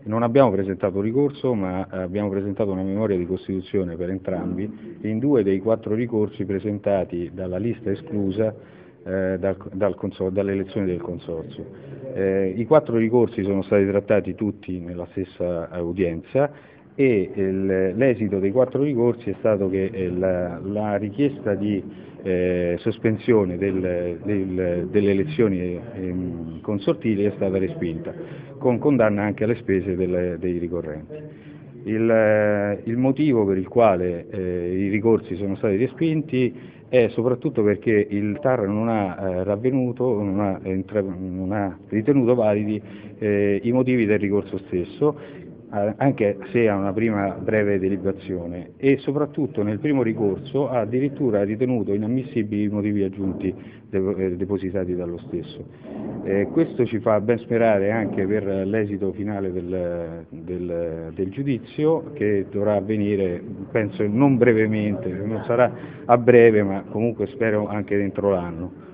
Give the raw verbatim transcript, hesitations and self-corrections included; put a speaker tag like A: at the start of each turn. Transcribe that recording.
A: Non abbiamo presentato ricorso, ma abbiamo presentato una memoria di costituzione per entrambi, in due dei quattro ricorsi presentati dalla lista esclusa eh, dal, dal dalle elezioni del Consorzio. Eh, I quattro ricorsi sono stati trattati tutti nella stessa udienza e l'esito dei quattro ricorsi è stato che eh, la, la richiesta di eh, sospensione del, del, delle elezioni eh, consortili è stata respinta, con condanna anche alle spese del, dei ricorrenti. Il, il motivo per il quale eh, i ricorsi sono stati respinti è soprattutto perché il T A R non ha eh, ravvenuto, non ha, non ha ritenuto validi eh, i motivi del ricorso stesso, anche se a una prima breve deliberazione, e soprattutto nel primo ricorso ha addirittura ritenuto inammissibili i motivi aggiunti depositati dallo stesso. Eh, questo ci fa ben sperare anche per l'esito finale del, del, del giudizio, che dovrà avvenire, penso non brevemente, non sarà a breve, ma comunque spero anche dentro l'anno.